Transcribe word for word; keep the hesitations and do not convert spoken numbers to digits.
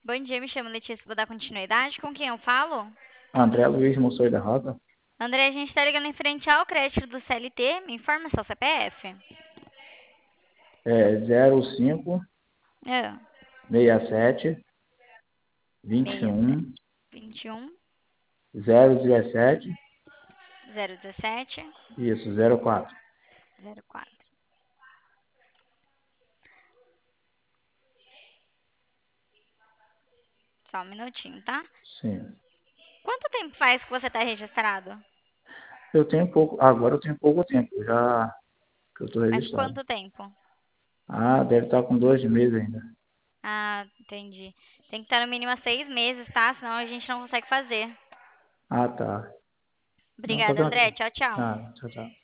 Bom dia, me chamo Letícia, vou dar continuidade. Com quem eu falo? André Luiz Moçoi da Rosa. André, a gente está ligando em frente ao crédito do C L T. Me informa seu C P F. É zero cinco Ah, seis sete vinte e seis sete um vinte e um zero dezessete zero dezessete isso, zero quatro. zero quatro. Só um minutinho, tá? Sim. Quanto tempo faz que você está registrado? Eu tenho pouco, agora eu tenho pouco tempo, já que eu estou Faz registrado. quanto tempo? Ah, deve estar com dois meses ainda. Ah, entendi. Tem que estar no mínimo há seis meses, tá? Senão a gente não consegue fazer. Ah, tá. Não, tá Obrigada, André. tranquilo. Tchau, tchau. Ah, tchau, tchau.